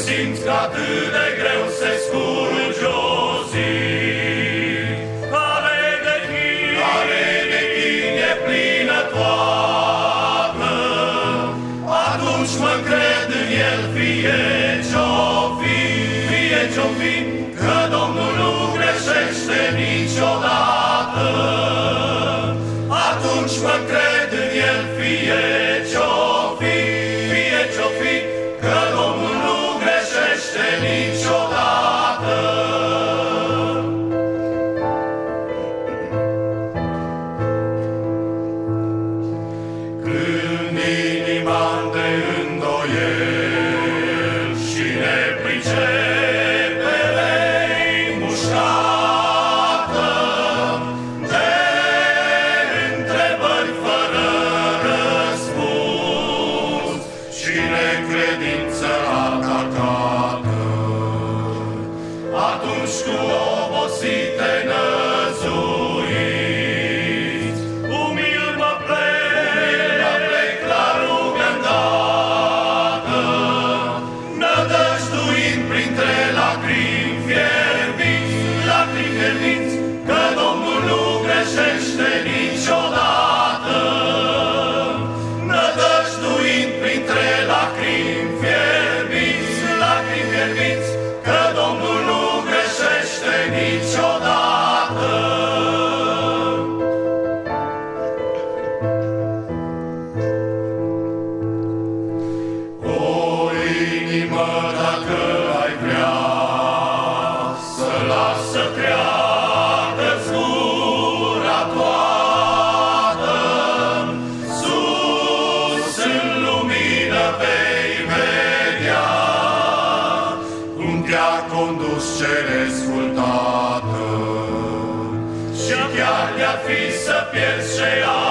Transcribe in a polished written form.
simți că atât de greu se scurge o zi. Care de chin e plină toată, atunci mă cred în el, fie ce-o fi, că Domnul nu greșește niciodată. Atunci mă cred în el, fie ce-o fi, că Domnul nu greșește niciodată. Când inima-n de îndoiel și nepricepere-i mușcată de întrebări fără răspuns și necredință atacată, atunci cu obosite năzuiți, umil mă plec la rugă îndată, nădăjduind printre lacrimi fierbinți, că Domnul nu greșește niciodată. Nădăjduind printre lacrimi fierbinți, că Domnul nu greșește niciodată. O inimă, dacă ai vrea să las să creadă-ți gura toată, sus în lumină vei vedea cum te-a condus Cerescul Tatăl, și chiar de-ar fi să pierzi ce ai